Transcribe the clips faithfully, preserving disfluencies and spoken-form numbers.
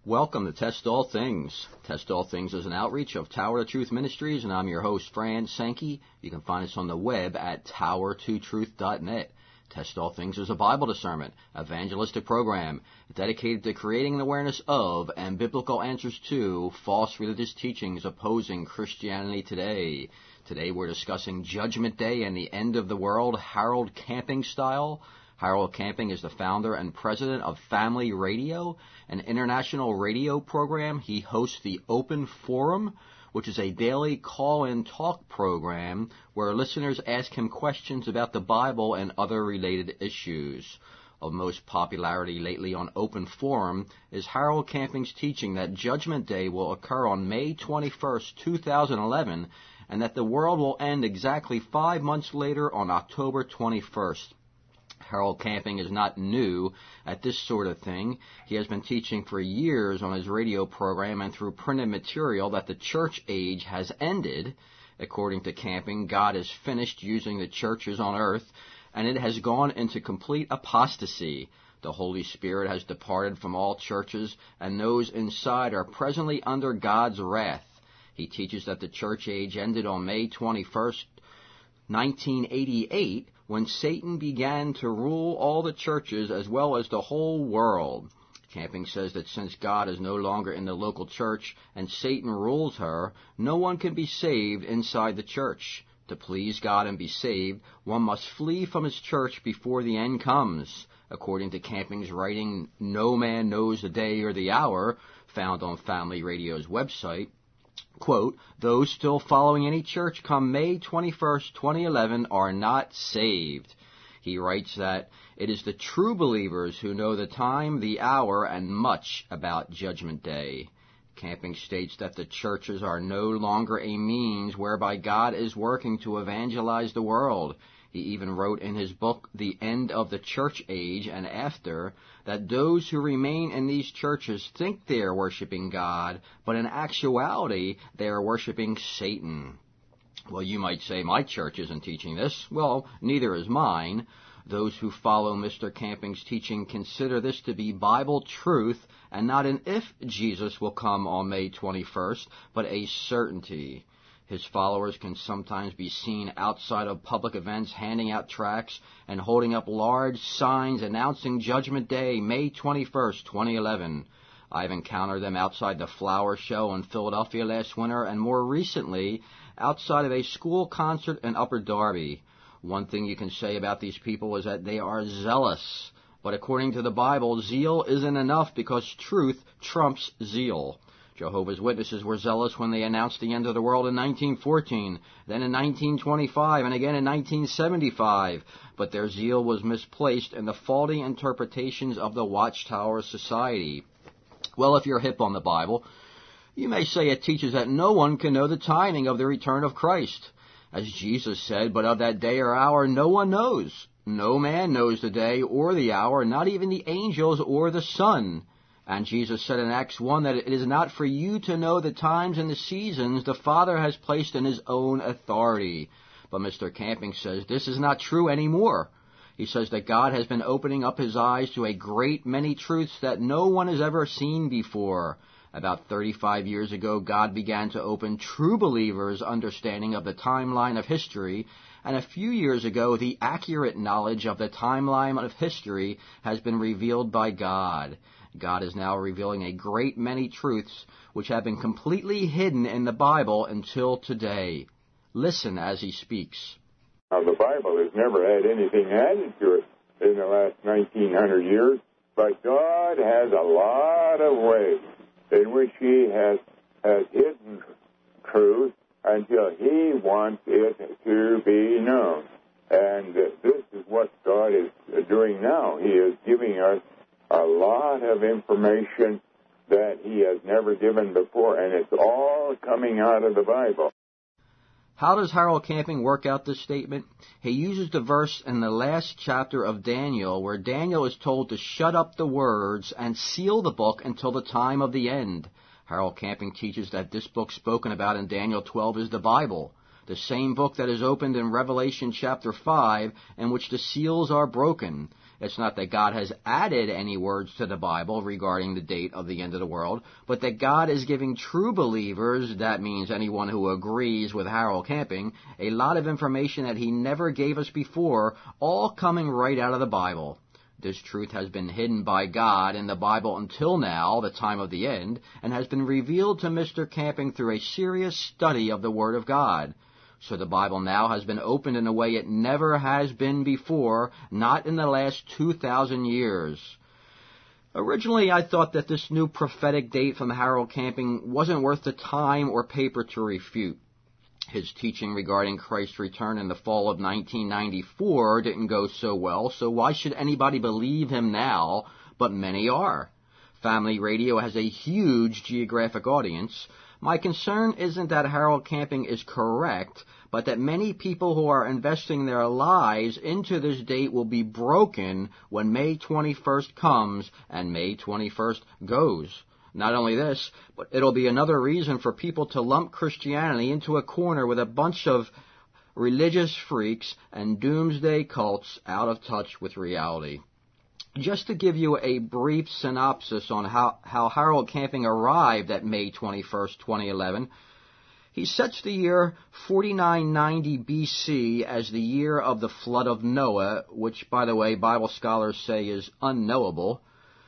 Welcome to Test All Things. Test All Things is an outreach of Tower to Truth Ministries, and I'm your host, Fran Sankey. You can find us on the web at tower to truth dot net. Test All Things is a Bible discernment, evangelistic program dedicated to creating an awareness of and biblical answers to false religious teachings opposing Christianity today. Today we're discussing Judgment Day and the End of the World, Harold Camping style. Harold Camping is the founder and president of Family Radio, an international radio program. He hosts the Open Forum, which is a daily call-in talk program where listeners ask him questions about the Bible and other related issues. Of most popularity lately on Open Forum is Harold Camping's teaching that Judgment Day will occur on May twenty-first, two thousand eleven, and that the world will end exactly five months later on October twenty-first. Harold Camping is not new at this sort of thing. He has been teaching for years on his radio program and through printed material that the church age has ended. According to Camping, God has finished using the churches on earth, and it has gone into complete apostasy. The Holy Spirit has departed from all churches, and those inside are presently under God's wrath. He teaches that the church age ended on May twenty-first, nineteen eighty-eight, when Satan began to rule all the churches as well as the whole world. Camping says that since God is no longer in the local church and Satan rules her, no one can be saved inside the church. To please God and be saved, one must flee from his church before the end comes. According to Camping's writing, No Man Knows the Day or the Hour, found on Family Radio's website, quote, those still following any church come May twenty-first, twenty eleven are not saved. He writes that it is the true believers who know the time, the hour, and much about Judgment Day. Camping states that the churches are no longer a means whereby God is working to evangelize the world. He even wrote in his book, The End of the Church Age and After, that those who remain in these churches think they are worshiping God, but in actuality, they are worshiping Satan. Well, you might say, my church isn't teaching this. Well, neither is mine. Those who follow Mister Camping's teaching consider this to be Bible truth and not an if Jesus will come on May twenty-first, but a certainty. His followers can sometimes be seen outside of public events handing out tracts and holding up large signs announcing Judgment Day, May twenty-first, twenty eleven. I've encountered them outside the flower show in Philadelphia last winter and more recently outside of a school concert in Upper Darby. One thing you can say about these people is that they are zealous. But according to the Bible, zeal isn't enough because truth trumps zeal. Jehovah's Witnesses were zealous when they announced the end of the world in nineteen fourteen, then in nineteen twenty-five, and again in nineteen seventy-five. But their zeal was misplaced in the faulty interpretations of the Watchtower Society. Well, if you're hip on the Bible, you may say it teaches that no one can know the timing of the return of Christ. As Jesus said, but of that day or hour no one knows. No man knows the day or the hour, not even the angels or the Son. And Jesus said in Acts one that it is not for you to know the times and the seasons the Father has placed in his own authority. But Mister Camping says this is not true anymore. He says that God has been opening up his eyes to a great many truths that no one has ever seen before. About thirty-five years ago, God began to open true believers' understanding of the timeline of history, and a few years ago, the accurate knowledge of the timeline of history has been revealed by God. God is now revealing a great many truths which have been completely hidden in the Bible until today. Listen as he speaks. Now, the Bible has never had anything added to it in the last nineteen hundred years, but God has a lot of ways in which he has, has hidden truth until he wants it to be known. And uh, this is what God is uh, doing now. He is giving us a lot of information that he has never given before, and it's all coming out of the Bible. How does Harold Camping work out this statement? He uses the verse in the last chapter of Daniel where Daniel is told to shut up the words and seal the book until the time of the end. Harold Camping teaches that this book spoken about in Daniel twelve is the Bible, the same book that is opened in Revelation chapter five in which the seals are broken. It's not that God has added any words to the Bible regarding the date of the end of the world, but that God is giving true believers, that means anyone who agrees with Harold Camping, a lot of information that he never gave us before, all coming right out of the Bible. This truth has been hidden by God in the Bible until now, the time of the end, and has been revealed to Mister Camping through a serious study of the Word of God. So the Bible now has been opened in a way it never has been before, not in the last two thousand years. Originally, I thought that this new prophetic date from Harold Camping wasn't worth the time or paper to refute. His teaching regarding Christ's return in the fall of nineteen ninety-four didn't go so well, so why should anybody believe him now? But many are. Family radio has a huge geographic audience. My concern isn't that Harold Camping is correct, but that many people who are investing their lives into this date will be broken when May twenty-first comes and May twenty-first goes. Not only this, but it'll be another reason for people to lump Christianity into a corner with a bunch of religious freaks and doomsday cults out of touch with reality. Just to give you a brief synopsis on how, how Harold Camping arrived at May twenty-first, twenty eleven, he sets the year forty-nine ninety B C as the year of the flood of Noah, which, by the way, Bible scholars say is unknowable.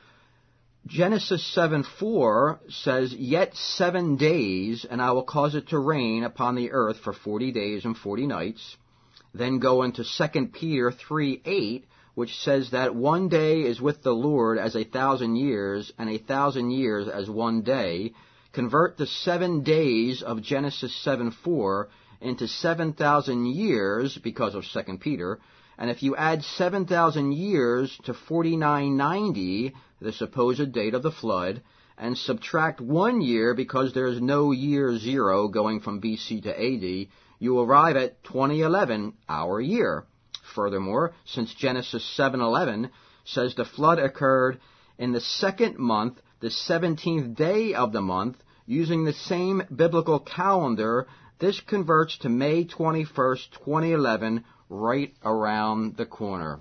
Genesis seven four says, "Yet seven days, and I will cause it to rain upon the earth for forty days and forty nights." Then go into Second Peter three eight, which says that one day is with the Lord as a thousand years, and a thousand years as one day. Convert the seven days of Genesis seven four into seven thousand years because of Second Peter, and if you add seven thousand years to forty-nine ninety, the supposed date of the flood, and subtract one year because there is no year zero going from B C to A D, you arrive at twenty eleven, our year. Furthermore, since Genesis seven eleven says the flood occurred in the second month, the seventeenth day of the month, using the same biblical calendar, this converts to May twenty-first, twenty eleven, right around the corner.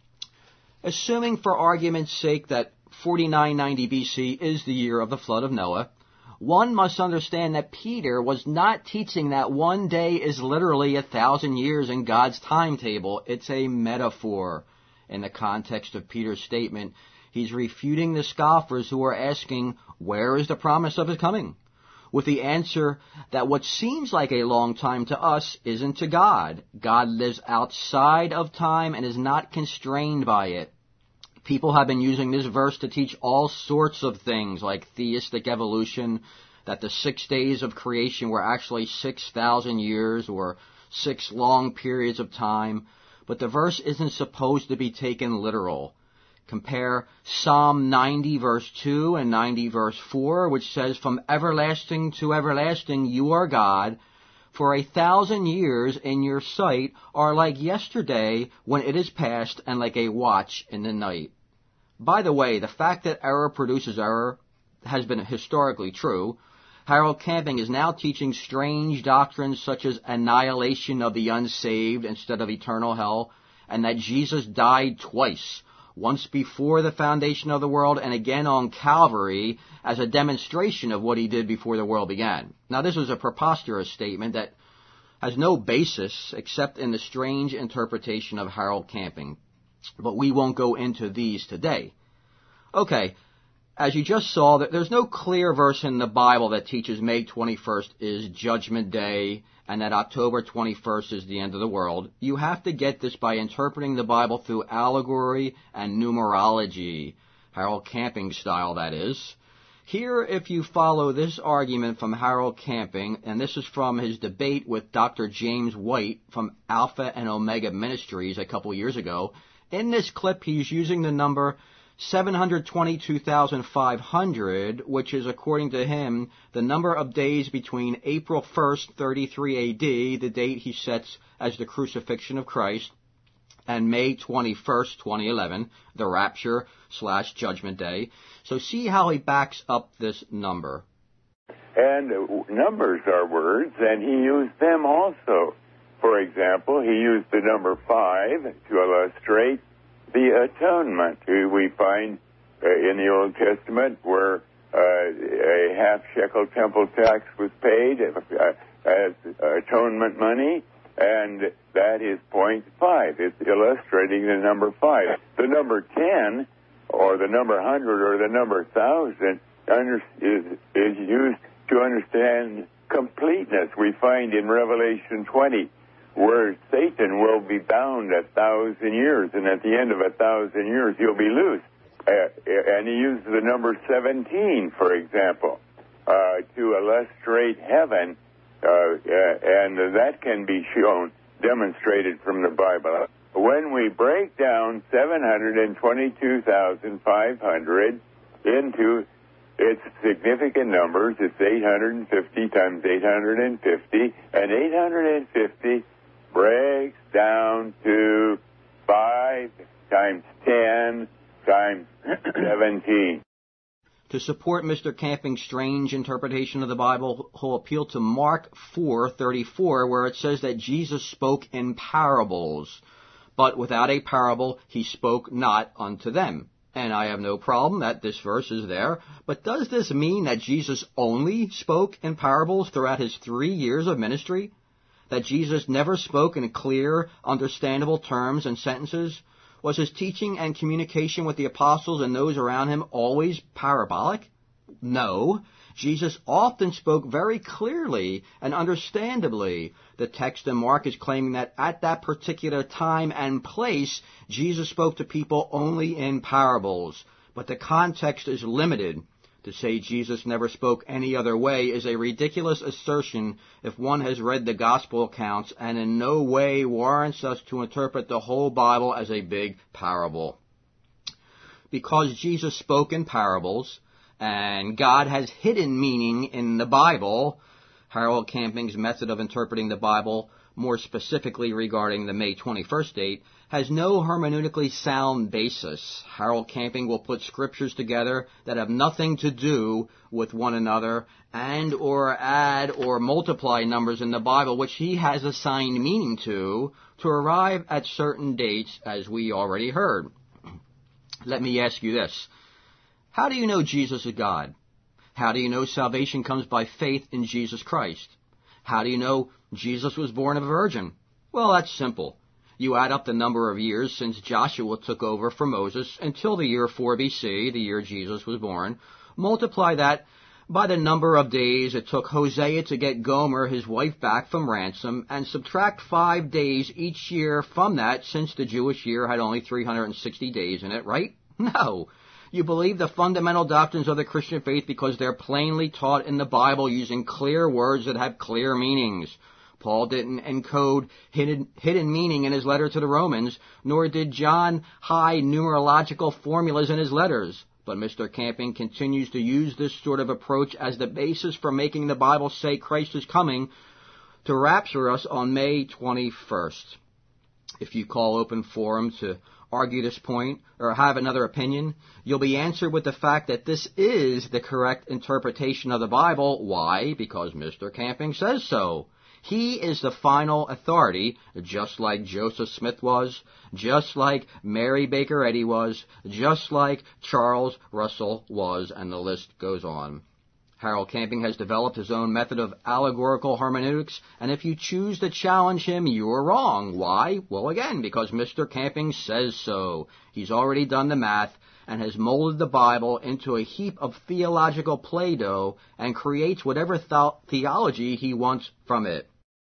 Assuming for argument's sake that forty-nine ninety B C is the year of the flood of Noah, one must understand that Peter was not teaching that one day is literally a thousand years in God's timetable. It's a metaphor. In the context of Peter's statement, he's refuting the scoffers who are asking, where is the promise of his coming? With the answer that what seems like a long time to us isn't to God. God lives outside of time and is not constrained by it. People have been using this verse to teach all sorts of things like theistic evolution, that the six days of creation were actually six thousand years or six long periods of time. But the verse isn't supposed to be taken literal. Compare Psalm ninety verse two and ninety verse four, which says, "From everlasting to everlasting you are God. For a thousand years in your sight are like yesterday when it is past, and like a watch in the night." By the way, the fact that error produces error has been historically true. Harold Camping is now teaching strange doctrines such as annihilation of the unsaved instead of eternal hell, and that Jesus died twice, once before the foundation of the world and again on Calvary as a demonstration of what he did before the world began. Now, this is a preposterous statement that has no basis except in the strange interpretation of Harold Camping. But we won't go into these today. Okay, as you just saw, there's no clear verse in the Bible that teaches May twenty-first is Judgment Day and that October twenty-first is the end of the world. You have to get this by interpreting the Bible through allegory and numerology, Harold Camping style, that is. Here, if you follow this argument from Harold Camping, and this is from his debate with Doctor James White from Alpha and Omega Ministries a couple years ago, in this clip he's using the number seven hundred twenty-two thousand five hundred, which is, according to him, the number of days between April first, thirty-three A D, the date he sets as the crucifixion of Christ, and May twenty-first, twenty eleven, the rapture slash judgment day. So see how he backs up this number. And numbers are words, and he used them also. For example, he used the number five to illustrate the atonement. We find uh, in the Old Testament where uh, a half shekel temple tax was paid uh, as atonement money, and that is point five. It's illustrating the number five. The number ten, or the number hundred, or the number thousand under, is, is used to understand completeness. We find in Revelation twenty where Satan will be bound a thousand years, and at the end of a thousand years he'll be loosed. Uh, and he uses the number seventeen, for example, uh, to illustrate heaven, uh, uh, and that can be shown, demonstrated from the Bible. When we break down seven hundred twenty-two thousand five hundred into its significant numbers, it's eight hundred fifty times eight hundred fifty, and eight hundred fifty breaks down to five times ten times seventeen. To support Mister Camping's strange interpretation of the Bible, he'll appeal to Mark four thirty-four, where it says that Jesus spoke in parables, but without a parable he spoke not unto them. And I have no problem that this verse is there, but does this mean that Jesus only spoke in parables throughout his three years of ministry? That Jesus never spoke in clear, understandable terms and sentences? Was his teaching and communication with the apostles and those around him always parabolic? No. Jesus often spoke very clearly and understandably. The text in Mark is claiming that at that particular time and place, Jesus spoke to people only in parables. But the context is limited. To say Jesus never spoke any other way is a ridiculous assertion if one has read the gospel accounts, and in no way warrants us to interpret the whole Bible as a big parable. Because Jesus spoke in parables, and God has hidden meaning in the Bible, Harold Camping's method of interpreting the Bible, more specifically regarding the May twenty-first date, has no hermeneutically sound basis. Harold Camping will put scriptures together that have nothing to do with one another and or add or multiply numbers in the Bible which he has assigned meaning to, to arrive at certain dates, as we already heard. Let me ask you this. How do you know Jesus is God? How do you know salvation comes by faith in Jesus Christ? How do you know Jesus was born of a virgin? Well, that's simple. You add up the number of years since Joshua took over for Moses until the year four B C, the year Jesus was born. Multiply that by the number of days it took Hosea to get Gomer, his wife, back from ransom, and subtract five days each year from that, since the Jewish year had only three hundred sixty days in it, right? No. You believe the fundamental doctrines of the Christian faith because they're plainly taught in the Bible using clear words that have clear meanings. Paul didn't encode hidden, hidden meaning in his letter to the Romans, nor did John hide numerological formulas in his letters. But Mister Camping continues to use this sort of approach as the basis for making the Bible say Christ is coming to rapture us on May twenty-first. If you call open forum to argue this point or have another opinion, you'll be answered with the fact that this is the correct interpretation of the Bible. Why? Because Mister Camping says so. He is the final authority, just like Joseph Smith was, just like Mary Baker Eddy was, just like Charles Russell was, and the list goes on. Harold Camping has developed his own method of allegorical hermeneutics, and if you choose to challenge him, you're wrong. Why? Well, again, because Mister Camping says so. He's already done the math and has molded the Bible into a heap of theological Play-Doh and creates whatever th- theology he wants from it.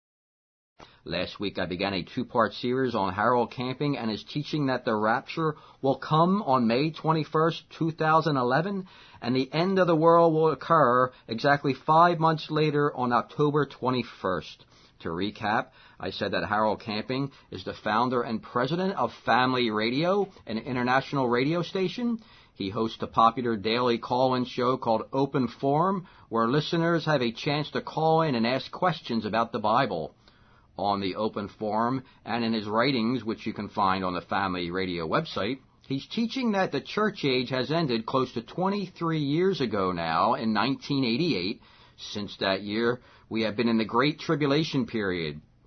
Last week I began a two-part series on Harold Camping and his teaching that the rapture will come on May twenty-first, two thousand eleven, and the end of the world will occur exactly five months later on October twenty-first. To recap, I said that Harold Camping is the founder and president of Family Radio, an international radio station. He hosts a popular daily call-in show called Open Forum, where listeners have a chance to call in and ask questions about the Bible. On the Open Forum and in his writings, which you can find on the Family Radio website, he's teaching that the church age has ended close to twenty-three years ago now, in nineteen eighty-eight. Since that year, we have been in the Great Tribulation period.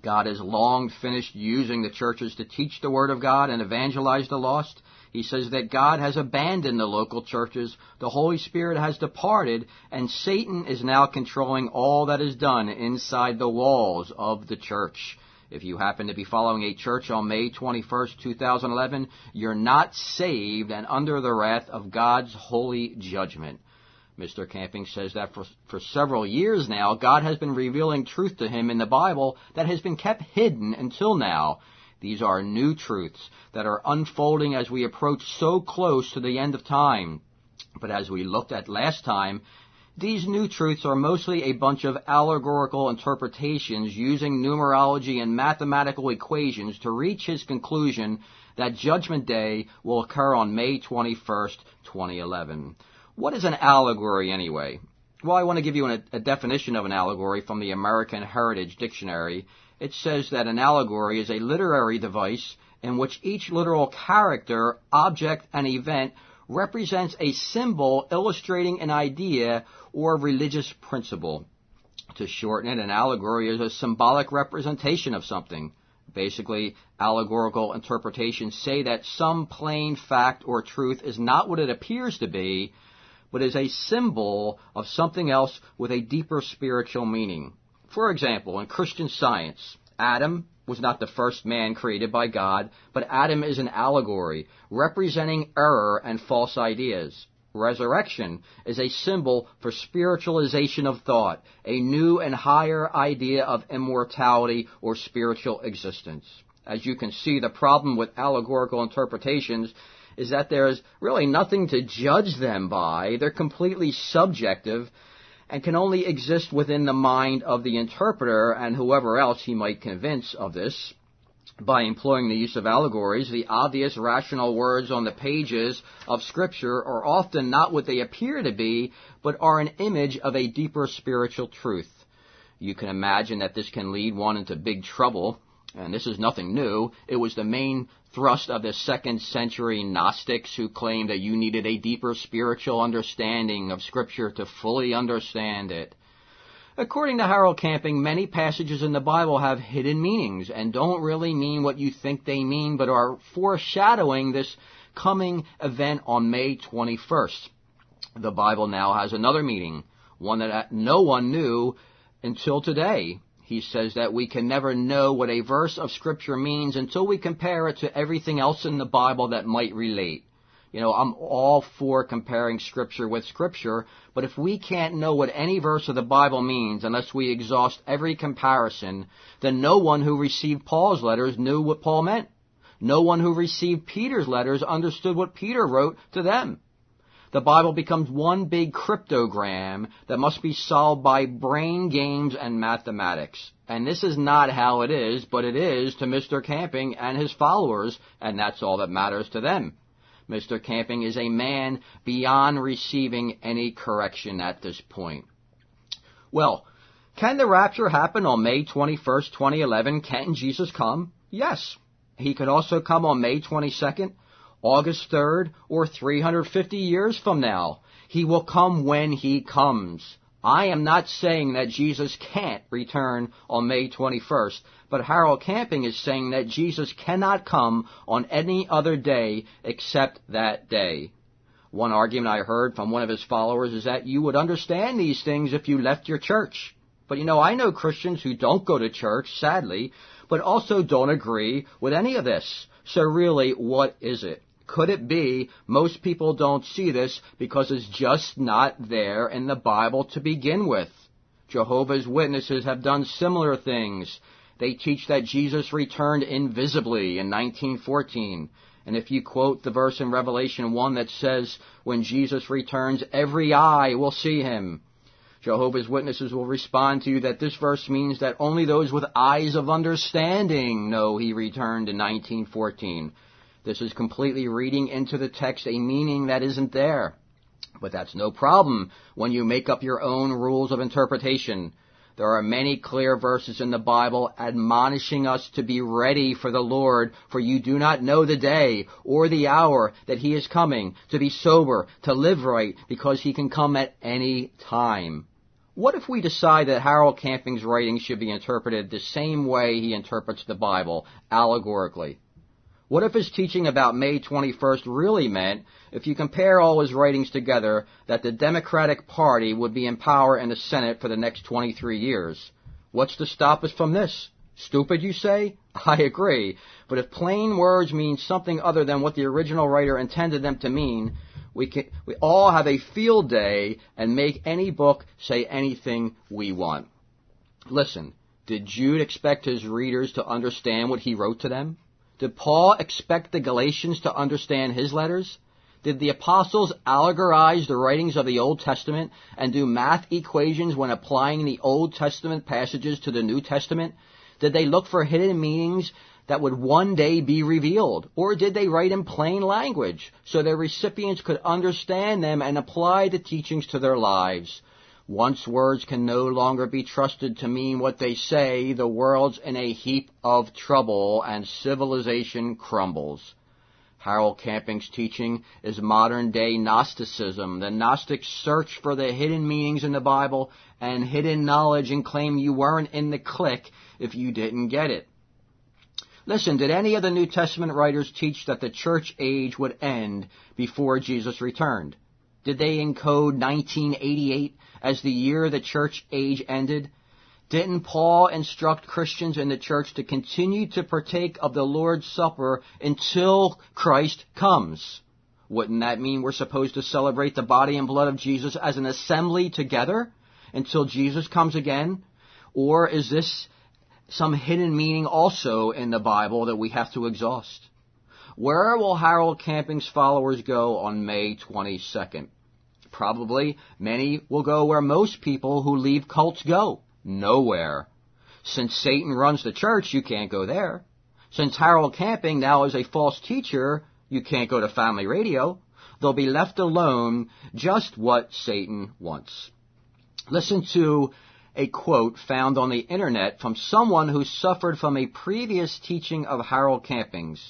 God has long finished using the churches to teach the Word of God and evangelize the lost. He says that God has abandoned the local churches, the Holy Spirit has departed, and Satan is now controlling all that is done inside the walls of the church. If you happen to be following a church on May twenty-first, two thousand eleven, you're not saved and under the wrath of God's holy judgment. Mister Camping says that for, for several years now, God has been revealing truth to him in the Bible that has been kept hidden until now. These are new truths that are unfolding as we approach so close to the end of time. But as we looked at last time, these new truths are mostly a bunch of allegorical interpretations using numerology and mathematical equations to reach his conclusion that Judgment Day will occur on May twenty-first, twenty eleven. What is an allegory anyway? Well, I want to give you an, a definition of an allegory from the American Heritage Dictionary. It says that an allegory is a literary device in which each literal character, object, and event represents a symbol illustrating an idea or religious principle. To shorten it, an allegory is a symbolic representation of something. Basically, allegorical interpretations say that some plain fact or truth is not what it appears to be, but is a symbol of something else with a deeper spiritual meaning. For example, in Christian Science, Adam was not the first man created by God, but Adam is an allegory representing error and false ideas. Resurrection is a symbol for spiritualization of thought, a new and higher idea of immortality or spiritual existence. As you can see, the problem with allegorical interpretations is that there's really nothing to judge them by. They're completely subjective and can only exist within the mind of the interpreter and whoever else he might convince of this. By employing the use of allegories, the obvious rational words on the pages of Scripture are often not what they appear to be, but are an image of a deeper spiritual truth. You can imagine that this can lead one into big trouble, and this is nothing new. It was the main thrust of the second century Gnostics who claimed that you needed a deeper spiritual understanding of Scripture to fully understand it. According to Harold Camping, many passages in the Bible have hidden meanings and don't really mean what you think they mean, but are foreshadowing this coming event on May twenty-first. The Bible now has another meaning, one that no one knew until today. He says that we can never know what a verse of Scripture means until we compare it to everything else in the Bible that might relate. You know, I'm all for comparing Scripture with Scripture, but if we can't know what any verse of the Bible means unless we exhaust every comparison, then no one who received Paul's letters knew what Paul meant. No one who received Peter's letters understood what Peter wrote to them. The Bible becomes one big cryptogram that must be solved by brain games and mathematics. And this is not how it is, but it is to Mister Camping and his followers, and that's all that matters to them. Mister Camping is a man beyond receiving any correction at this point. Well, can the rapture happen on May twenty-first, twenty eleven? Can Jesus come? Yes. He could also come on May twenty-second, August third, or three hundred fifty years from now. He will come when he comes. I am not saying that Jesus can't return on May twenty-first, but Harold Camping is saying that Jesus cannot come on any other day except that day. One argument I heard from one of his followers is that you would understand these things if you left your church. But you know, I know Christians who don't go to church, sadly, but also don't agree with any of this. So really, what is it? Could it be most people don't see this because it's just not there in the Bible to begin with? Jehovah's Witnesses have done similar things. They teach that Jesus returned invisibly in nineteen fourteen. And if you quote the verse in Revelation one that says, when Jesus returns, every eye will see him, Jehovah's Witnesses will respond to you that this verse means that only those with eyes of understanding know he returned in nineteen fourteen. This is completely reading into the text a meaning that isn't there. But that's no problem when you make up your own rules of interpretation. There are many clear verses in the Bible admonishing us to be ready for the Lord, for you do not know the day or the hour that he is coming, to be sober, to live right, because he can come at any time. What if we decide that Harold Camping's writings should be interpreted the same way he interprets the Bible, allegorically? What if his teaching about May twenty-first really meant, if you compare all his writings together, that the Democratic Party would be in power in the Senate for the next twenty-three years? What's to stop us from this? Stupid, you say? I agree. But if plain words mean something other than what the original writer intended them to mean, we can, we all have a field day and make any book say anything we want. Listen, did Jude expect his readers to understand what he wrote to them? Did Paul expect the Galatians to understand his letters? Did the apostles allegorize the writings of the Old Testament and do math equations when applying the Old Testament passages to the New Testament? Did they look for hidden meanings that would one day be revealed? Or did they write in plain language so their recipients could understand them and apply the teachings to their lives? Once words can no longer be trusted to mean what they say, the world's in a heap of trouble and civilization crumbles. Harold Camping's teaching is modern-day Gnosticism. The Gnostics search for the hidden meanings in the Bible and hidden knowledge and claim you weren't in the clique if you didn't get it. Listen, did any of the New Testament writers teach that the church age would end before Jesus returned? Did they encode nineteen eighty-eight as the year the church age ended? Didn't Paul instruct Christians in the church to continue to partake of the Lord's Supper until Christ comes? Wouldn't that mean we're supposed to celebrate the body and blood of Jesus as an assembly together until Jesus comes again? Or is this some hidden meaning also in the Bible that we have to exhaust? Where will Harold Camping's followers go on May twenty-second? Probably many will go where most people who leave cults go. Nowhere. Since Satan runs the church, you can't go there. Since Harold Camping now is a false teacher, you can't go to family radio. They'll be left alone, just what Satan wants. Listen to a quote found on the internet from someone who suffered from a previous teaching of Harold Camping's.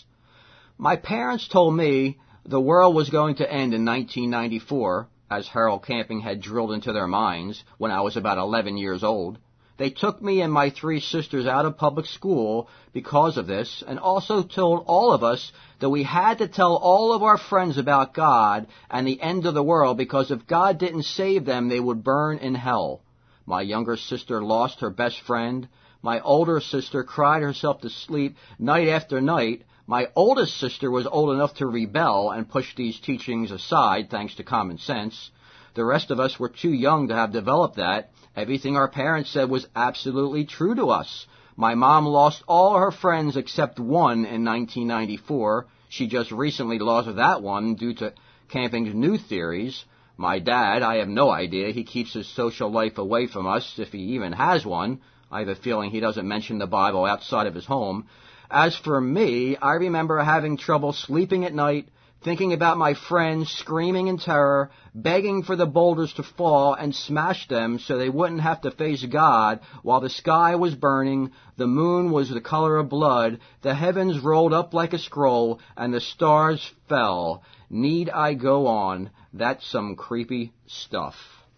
My parents told me the world was going to end in nineteen ninety-four, as Harold Camping had drilled into their minds when I was about eleven years old. They took me and my three sisters out of public school because of this, and also told all of us that we had to tell all of our friends about God and the end of the world, because if God didn't save them, they would burn in hell. My younger sister lost her best friend. My older sister cried herself to sleep night after night. My oldest sister was old enough to rebel and push these teachings aside thanks to common sense. The rest of us were too young to have developed that. Everything our parents said was absolutely true to us. My mom lost all her friends except one in nineteen ninety-four. She just recently lost that one due to Camping's new theories. My dad, I have no idea. He keeps his social life away from us, if he even has one. I have a feeling he doesn't mention the Bible outside of his home. As for me, I remember having trouble sleeping at night, thinking about my friends screaming in terror, begging for the boulders to fall and smash them so they wouldn't have to face God, while the sky was burning, the moon was the color of blood, the heavens rolled up like a scroll, and the stars fell. Need I go on? That's some creepy stuff.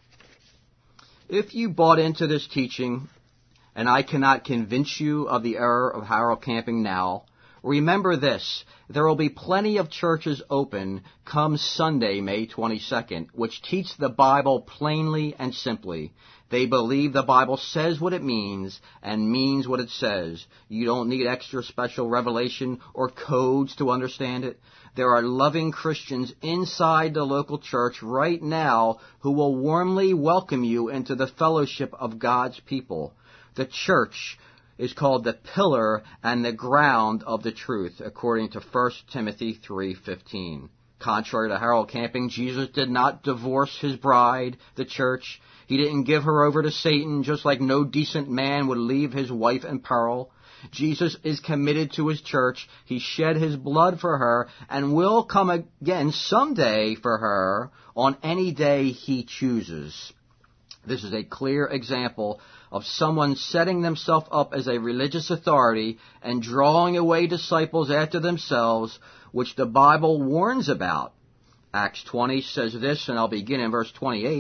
If you bought into this teaching, and I cannot convince you of the error of Harold Camping now, remember this: there will be plenty of churches open come Sunday, May twenty-second, which teach the Bible plainly and simply. They believe the Bible says what it means and means what it says. You don't need extra special revelation or codes to understand it. There are loving Christians inside the local church right now who will warmly welcome you into the fellowship of God's people. The church is called the pillar and the ground of the truth, according to First Timothy three fifteen. Contrary to Harold Camping, Jesus did not divorce his bride, the church. He didn't give her over to Satan, just like no decent man would leave his wife in peril. Jesus is committed to his church. He shed his blood for her and will come again someday for her on any day he chooses. This is a clear example of someone setting themselves up as a religious authority and drawing away disciples after themselves, which the Bible warns about. Acts twenty says this, and I'll begin in verse twenty-eight.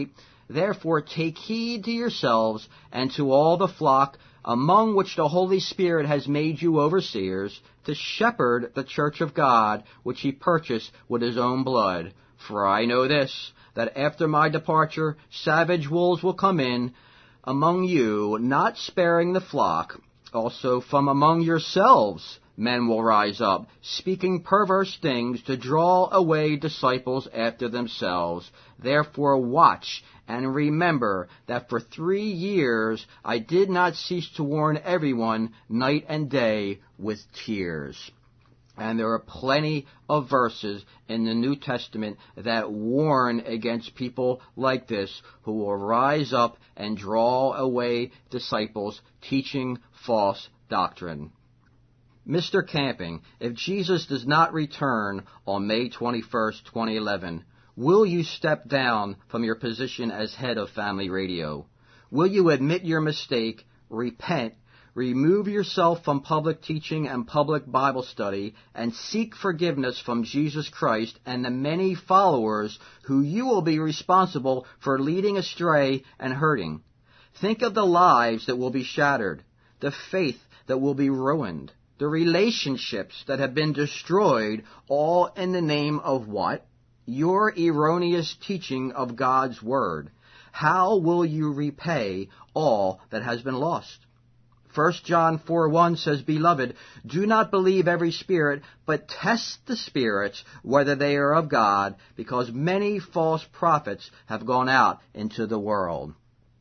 Therefore take heed to yourselves and to all the flock among which the Holy Spirit has made you overseers, to shepherd the church of God, which he purchased with his own blood. For I know this, that after my departure savage wolves will come in among you, not sparing the flock. Also from among yourselves men will rise up, speaking perverse things to draw away disciples after themselves. Therefore watch and remember that for three years I did not cease to warn everyone night and day with tears. And there are plenty of verses in the New Testament that warn against people like this who will rise up and draw away disciples teaching false doctrine. Mister Camping, if Jesus does not return on May twenty-first, twenty eleven, will you step down from your position as head of Family Radio? Will you admit your mistake, repent, remove yourself from public teaching and public Bible study, and seek forgiveness from Jesus Christ and the many followers who you will be responsible for leading astray and hurting? Think of the lives that will be shattered, the faith that will be ruined, the relationships that have been destroyed, all in the name of what? Your erroneous teaching of God's Word. How will you repay all that has been lost? First John four one says, Beloved, do not believe every spirit, but test the spirits whether they are of God, because many false prophets have gone out into the world.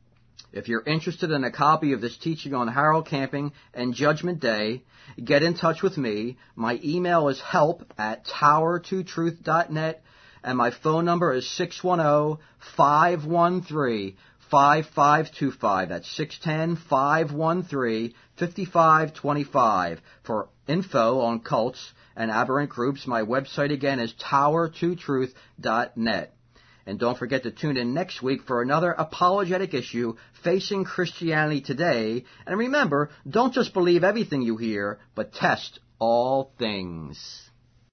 If you're interested in a copy of this teaching on Harold Camping and Judgment Day, get in touch with me. My email is help at tower two truth dot net, and my phone number is six one zero, five one three, five five two five. That's six one zero, five one three, five five two five. For info on cults and aberrant groups, my website again is tower two truth dot net. And don't forget to tune in next week for another apologetic issue facing Christianity today. And remember, don't just believe everything you hear, but test all things.